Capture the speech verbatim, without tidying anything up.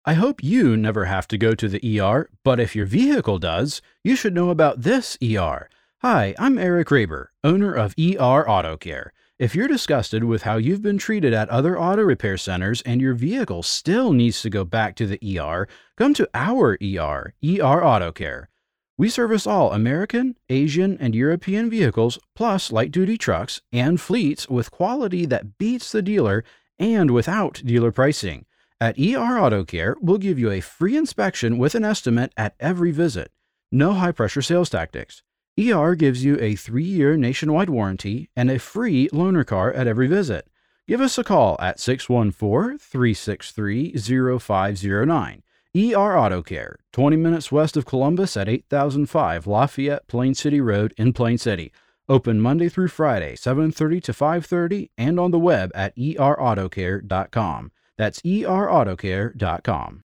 I hope you never have to go to the E R, but if your vehicle does, you should know about this E R. Hi, I'm Eric Raber, owner of E R Auto Care. If you're disgusted with how you've been treated at other auto repair centers and your vehicle still needs to go back to the E R, come to our E R, E R Auto Care. We service all American, Asian, and European vehicles, plus light-duty trucks and fleets with quality that beats the dealer and without dealer pricing. At E R Auto Care, we'll give you a free inspection with an estimate at every visit. No high-pressure sales tactics. E R gives you a three-year nationwide warranty and a free loaner car at every visit. Give us a call at six one four, three six three, zero five zero nine. E R Auto Care, twenty minutes west of Columbus at eight thousand five Lafayette Plain City Road in Plain City. Open Monday through Friday, seven thirty to five thirty, and on the web at e r auto care dot com. That's e r auto care dot com.